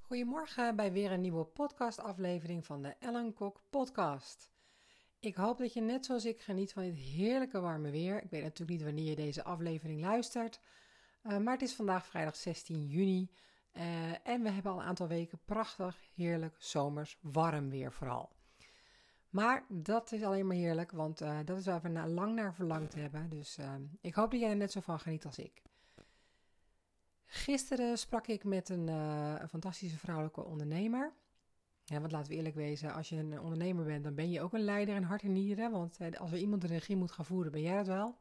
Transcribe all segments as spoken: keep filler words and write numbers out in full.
Goedemorgen bij weer een nieuwe podcastaflevering van de Ellen Kok podcast. Ik hoop dat je net zoals ik geniet van dit heerlijke warme weer. Ik weet natuurlijk niet wanneer je deze aflevering luistert, uh, maar het is vandaag vrijdag zestien juni uh, en we hebben al een aantal weken prachtig, heerlijk, zomers, warm weer vooral. Maar dat is alleen maar heerlijk, want uh, dat is waar we na, lang naar verlangd hebben. Dus uh, ik hoop dat jij er net zo van geniet als ik. Gisteren sprak ik met een, uh, een fantastische vrouwelijke ondernemer. Ja, want laten we eerlijk wezen, als je een ondernemer bent, dan ben je ook een leider in hart en nieren. Want uh, als er iemand de regie moet gaan voeren, ben jij dat wel.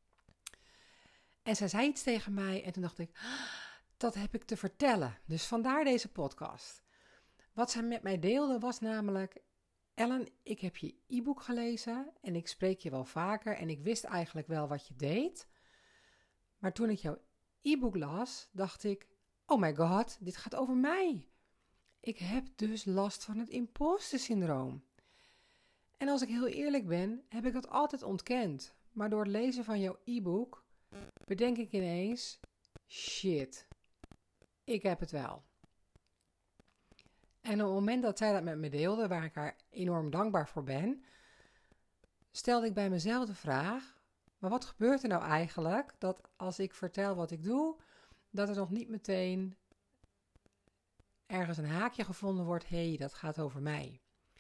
En zij zei iets tegen mij en toen dacht ik, ah, dat heb ik te vertellen. Dus vandaar deze podcast. Wat zij met mij deelde was namelijk, Ellen, ik heb je e-book gelezen en ik spreek je wel vaker en ik wist eigenlijk wel wat je deed. Maar toen ik jouw e-book las, dacht ik, oh my god, dit gaat over mij. Ik heb dus last van het imposter syndroom. En als ik heel eerlijk ben, heb ik dat altijd ontkend. Maar door het lezen van jouw e-book bedenk ik ineens, shit, ik heb het wel. En op het moment dat zij dat met me deelde, waar ik haar enorm dankbaar voor ben, stelde ik bij mezelf de vraag, maar wat gebeurt er nou eigenlijk dat als ik vertel wat ik doe, dat er nog niet meteen ergens een haakje gevonden wordt, hé, hey, dat gaat over mij.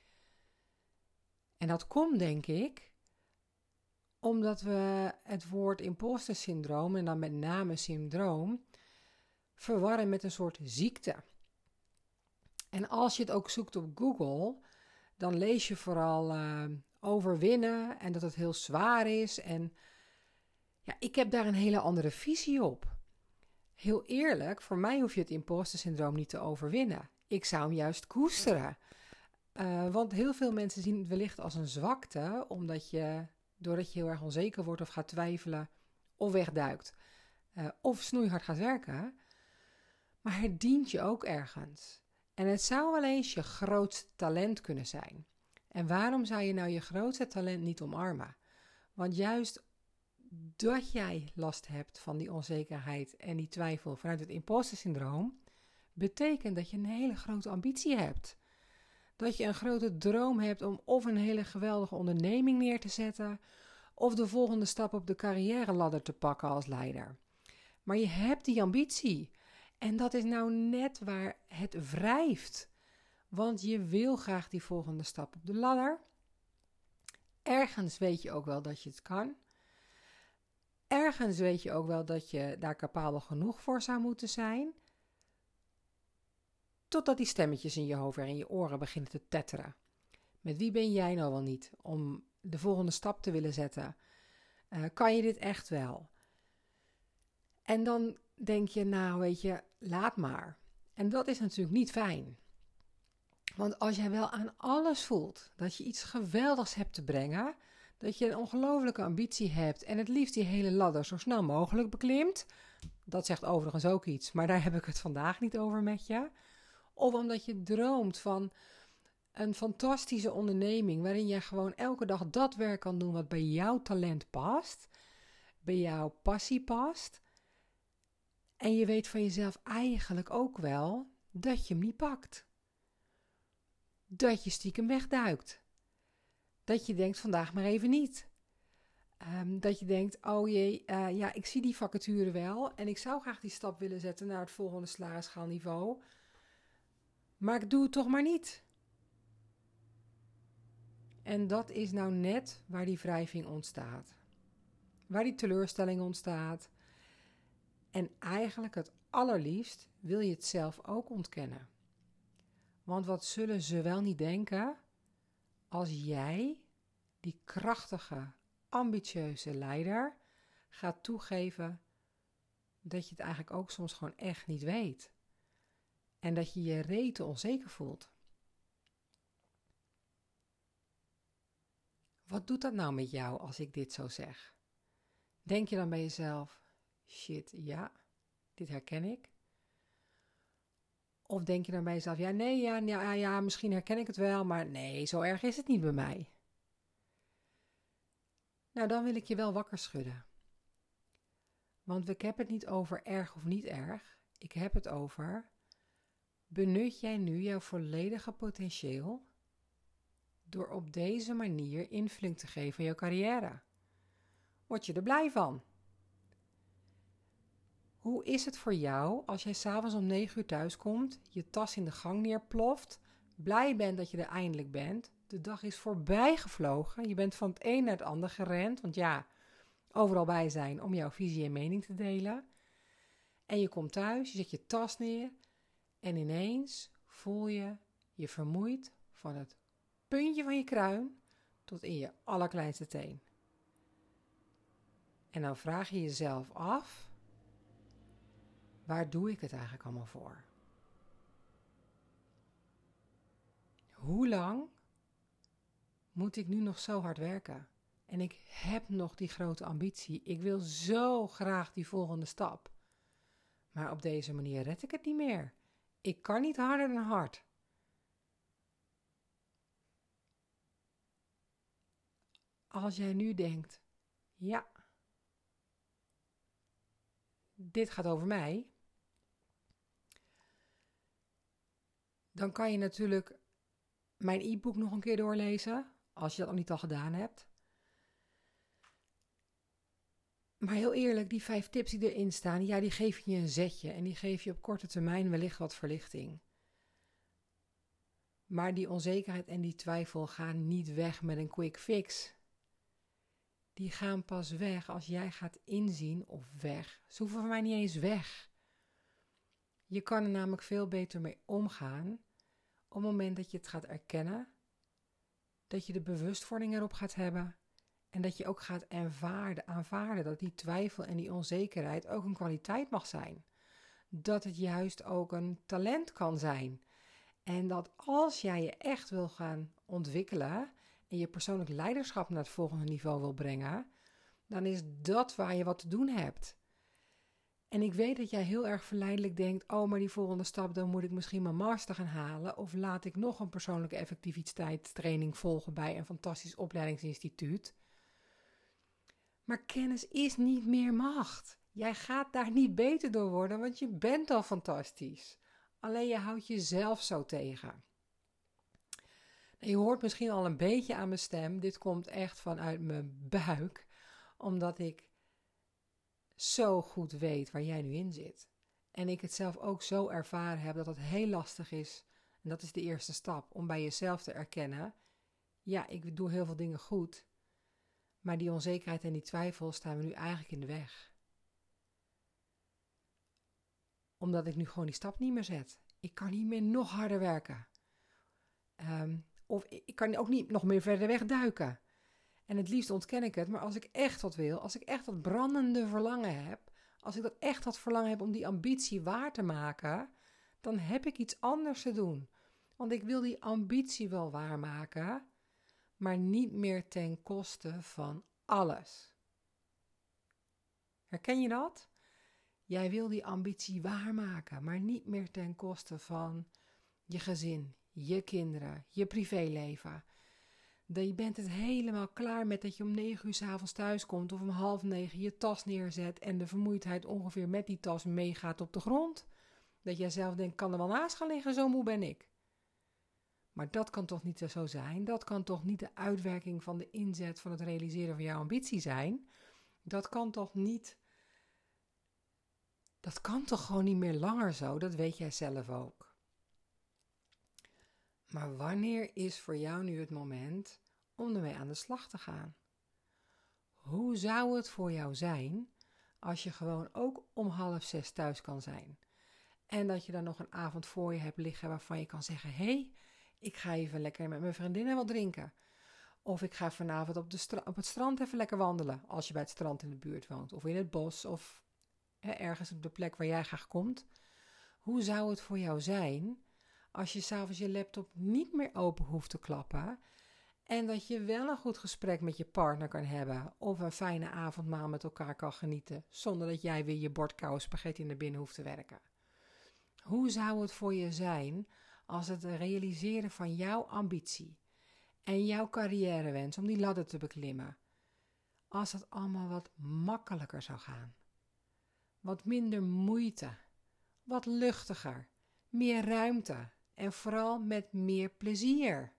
En dat komt, denk ik, omdat we het woord imposter syndroom, en dan met name syndroom, verwarren met een soort ziekte. En als je het ook zoekt op Google, dan lees je vooral uh, overwinnen en dat het heel zwaar is. En ja, ik heb daar een hele andere visie op. Heel eerlijk, voor mij hoef je het imposter syndroom niet te overwinnen. Ik zou hem juist koesteren. Uh, want heel veel mensen zien het wellicht als een zwakte, omdat je, doordat je heel erg onzeker wordt of gaat twijfelen of wegduikt, uh, of snoeihard gaat werken. Maar het dient je ook ergens. En het zou wel eens je grootste talent kunnen zijn. En waarom zou je nou je grootste talent niet omarmen? Want juist dat jij last hebt van die onzekerheid en die twijfel vanuit het imposter syndroom, betekent dat je een hele grote ambitie hebt. Dat je een grote droom hebt om of een hele geweldige onderneming neer te zetten, of de volgende stap op de carrière-ladder te pakken als leider. Maar je hebt die ambitie. En dat is nou net waar het wrijft. Want je wil graag die volgende stap op de ladder. Ergens weet je ook wel dat je het kan. Ergens weet je ook wel dat je daar capabel genoeg voor zou moeten zijn. Totdat die stemmetjes in je hoofd en in je oren beginnen te tetteren. Met wie ben jij nou wel niet om de volgende stap te willen zetten? Uh, kan je dit echt wel? En dan denk je, nou weet je, laat maar. En dat is natuurlijk niet fijn. Want als jij wel aan alles voelt dat je iets geweldigs hebt te brengen, dat je een ongelofelijke ambitie hebt en het liefst die hele ladder zo snel mogelijk beklimt, dat zegt overigens ook iets, maar daar heb ik het vandaag niet over met je. Of omdat je droomt van een fantastische onderneming waarin je gewoon elke dag dat werk kan doen wat bij jouw talent past, bij jouw passie past. En je weet van jezelf eigenlijk ook wel dat je hem niet pakt. Dat je stiekem wegduikt. Dat je denkt vandaag maar even niet. Um, dat je denkt, oh jee, uh, ja, ik zie die vacature wel en ik zou graag die stap willen zetten naar het volgende salarisschaalniveau. Maar ik doe het toch maar niet. En dat is nou net waar die wrijving ontstaat. Waar die teleurstelling ontstaat. En eigenlijk het allerliefst wil je het zelf ook ontkennen. Want wat zullen ze wel niet denken als jij, die krachtige, ambitieuze leider, gaat toegeven dat je het eigenlijk ook soms gewoon echt niet weet. En dat je je rete onzeker voelt. Wat doet dat nou met jou als ik dit zo zeg? Denk je dan bij jezelf, shit, ja, dit herken ik? Of denk je dan bij jezelf, ja, nee, ja, ja, ja, misschien herken ik het wel, maar nee, zo erg is het niet bij mij. Nou, dan wil ik je wel wakker schudden. Want ik heb het niet over erg of niet erg. Ik heb het over, benut jij nu jouw volledige potentieel door op deze manier invulling te geven aan jouw carrière? Word je er blij van? Hoe is het voor jou als jij 's avonds om negen uur thuis komt, je tas in de gang neerploft, blij bent dat je er eindelijk bent, de dag is voorbij gevlogen, je bent van het een naar het ander gerend, want ja, overal bij zijn om jouw visie en mening te delen. En je komt thuis, je zet je tas neer en ineens voel je je vermoeid van het puntje van je kruin tot in je allerkleinste teen. En dan vraag je jezelf af, waar doe ik het eigenlijk allemaal voor? Hoe lang moet ik nu nog zo hard werken? En ik heb nog die grote ambitie. Ik wil zo graag die volgende stap. Maar op deze manier red ik het niet meer. Ik kan niet harder dan hard. Als jij nu denkt, ja, dit gaat over mij, dan kan je natuurlijk mijn e-book nog een keer doorlezen, als je dat nog niet al gedaan hebt. Maar heel eerlijk, die vijf tips die erin staan, ja, die geven je een zetje en die geven je op korte termijn wellicht wat verlichting. Maar die onzekerheid en die twijfel gaan niet weg met een quick fix. Die gaan pas weg als jij gaat inzien of weg. Ze hoeven voor mij niet eens weg. Je kan er namelijk veel beter mee omgaan op het moment dat je het gaat erkennen, dat je de bewustwording erop gaat hebben en dat je ook gaat aanvaarden, aanvaarden dat die twijfel en die onzekerheid ook een kwaliteit mag zijn. Dat het juist ook een talent kan zijn. En dat als jij je echt wil gaan ontwikkelen en je persoonlijk leiderschap naar het volgende niveau wil brengen, dan is dat waar je wat te doen hebt. En ik weet dat jij heel erg verleidelijk denkt, oh, maar die volgende stap, dan moet ik misschien mijn master gaan halen, of laat ik nog een persoonlijke effectiviteitstraining volgen bij een fantastisch opleidingsinstituut. Maar kennis is niet meer macht. Jij gaat daar niet beter door worden, want je bent al fantastisch. Alleen je houdt jezelf zo tegen. Je hoort misschien al een beetje aan mijn stem. Dit komt echt vanuit mijn buik. Omdat ik zo goed weet waar jij nu in zit. En ik het zelf ook zo ervaren heb dat het heel lastig is. En dat is de eerste stap. Om bij jezelf te erkennen. Ja, ik doe heel veel dingen goed. Maar die onzekerheid en die twijfel staan me nu eigenlijk in de weg. Omdat ik nu gewoon die stap niet meer zet. Ik kan niet meer nog harder werken. Um, of ik kan ook niet nog meer verder wegduiken. En het liefst ontken ik het. Maar als ik echt wat wil, als ik echt dat brandende verlangen heb, als ik dat echt dat verlangen heb om die ambitie waar te maken, dan heb ik iets anders te doen. Want ik wil die ambitie wel waarmaken, maar niet meer ten koste van alles. Herken je dat? Jij wil die ambitie waarmaken, maar niet meer ten koste van je gezin, je kinderen, je privéleven. Dat je bent het helemaal klaar met dat je om negen uur 's avonds thuis komt of om half negen je tas neerzet en de vermoeidheid ongeveer met die tas meegaat op de grond. Dat jij zelf denkt, kan er wel naast gaan liggen, zo moe ben ik. Maar dat kan toch niet zo zijn? Dat kan toch niet de uitwerking van de inzet van het realiseren van jouw ambitie zijn? Dat kan toch niet... Dat kan toch gewoon niet meer langer zo? Dat weet jij zelf ook. Maar wanneer is voor jou nu het moment om ermee aan de slag te gaan? Hoe zou het voor jou zijn als je gewoon ook om half zes thuis kan zijn? En dat je dan nog een avond voor je hebt liggen waarvan je kan zeggen, hé, hey, ik ga even lekker met mijn vriendinnen wat drinken. Of ik ga vanavond op, de stra- op het strand even lekker wandelen, als je bij het strand in de buurt woont. Of in het bos, of hè, ergens op de plek waar jij graag komt. Hoe zou het voor jou zijn als je 's avonds je laptop niet meer open hoeft te klappen en dat je wel een goed gesprek met je partner kan hebben of een fijne avondmaal met elkaar kan genieten zonder dat jij weer je bord koude spaghetti naar binnen hoeft te werken? Hoe zou het voor je zijn als het realiseren van jouw ambitie en jouw carrièrewens om die ladder te beklimmen, als het allemaal wat makkelijker zou gaan? Wat minder moeite, wat luchtiger, meer ruimte en vooral met meer plezier.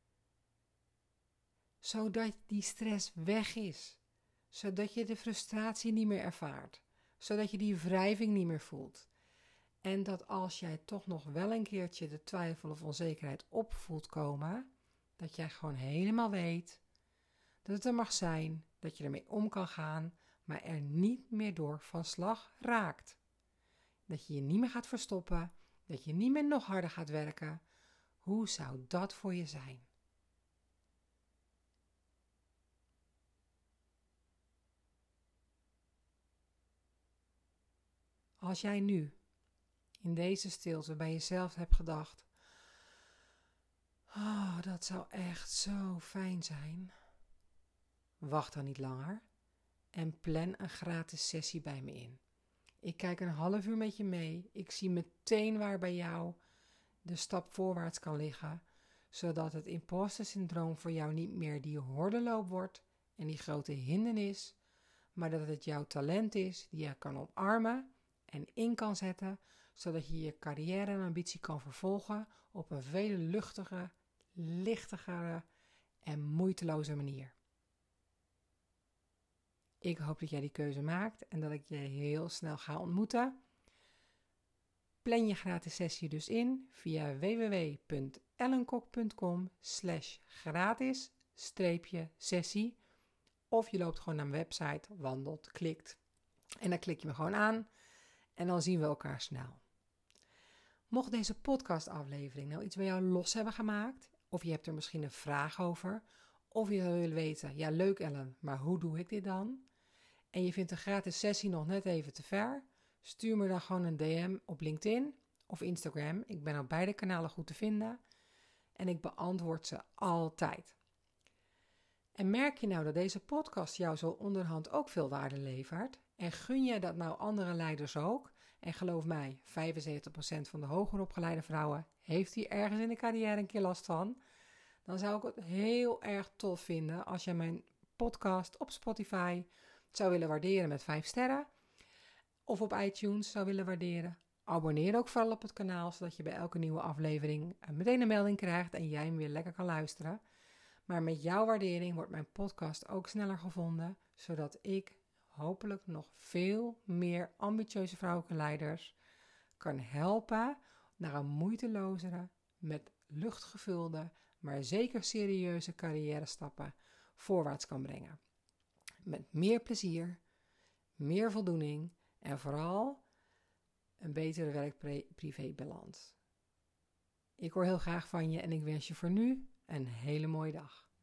Zodat die stress weg is. Zodat je de frustratie niet meer ervaart. Zodat je die wrijving niet meer voelt. En dat als jij toch nog wel een keertje de twijfel of onzekerheid op voelt komen, dat jij gewoon helemaal weet dat het er mag zijn, dat je ermee om kan gaan, maar er niet meer door van slag raakt. Dat je je niet meer gaat verstoppen, dat je niet meer nog harder gaat werken. Hoe zou dat voor je zijn? Als jij nu in deze stilte bij jezelf hebt gedacht, oh, dat zou echt zo fijn zijn. Wacht dan niet langer en plan een gratis sessie bij me in. Ik kijk een half uur met je mee. Ik zie meteen waar bij jou de stap voorwaarts kan liggen, zodat het imposter syndroom voor jou niet meer die hordenloop wordt en die grote hindernis, maar dat het jouw talent is die je kan omarmen en in kan zetten, zodat je je carrière en ambitie kan vervolgen op een veel luchtige, lichtigere en moeiteloze manier. Ik hoop dat jij die keuze maakt en dat ik je heel snel ga ontmoeten. Plan je gratis sessie dus in via w w w punt ellenkok punt com slash gratis streepje sessie. Of je loopt gewoon naar mijn website, wandelt, klikt en dan klik je me gewoon aan en dan zien we elkaar snel. Mocht deze podcastaflevering nou iets bij jou los hebben gemaakt, of je hebt er misschien een vraag over, of je zou willen weten, ja leuk Ellen, maar hoe doe ik dit dan? En je vindt een gratis sessie nog net even te ver, stuur me dan gewoon een D M op LinkedIn of Instagram. Ik ben op beide kanalen goed te vinden en ik beantwoord ze altijd. En merk je nou dat deze podcast jou zo onderhand ook veel waarde levert en gun je dat nou andere leiders ook? En geloof mij, vijfenzeventig procent van de hoger opgeleide vrouwen heeft hier ergens in de carrière een keer last van. Dan zou ik het heel erg tof vinden als jij mijn podcast op Spotify zou willen waarderen met vijf sterren. Of op iTunes zou willen waarderen. Abonneer ook vooral op het kanaal, zodat je bij elke nieuwe aflevering meteen een melding krijgt en jij hem weer lekker kan luisteren. Maar met jouw waardering wordt mijn podcast ook sneller gevonden, zodat ik hopelijk nog veel meer ambitieuze vrouwelijke leiders kan helpen naar een moeitelozere, met lucht gevulde, maar zeker serieuze carrière stappen voorwaarts kan brengen. Met meer plezier, meer voldoening en vooral een betere werk-privé-balans. Ik hoor heel graag van je en ik wens je voor nu een hele mooie dag.